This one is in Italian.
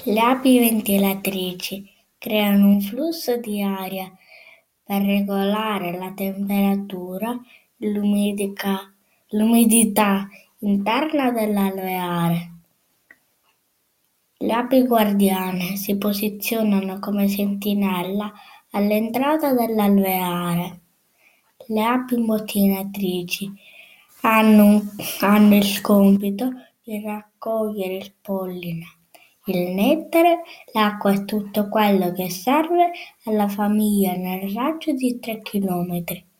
Le api ventilatrici creano un flusso di aria per regolare la temperatura e l'umidità interna dell'alveare. Le api guardiane si posizionano come sentinella all'entrata dell'alveare. Le api imbottinatrici hanno il compito di raccogliere il polline, il nettare, l'acqua e tutto quello che serve alla famiglia nel raggio di 3 chilometri.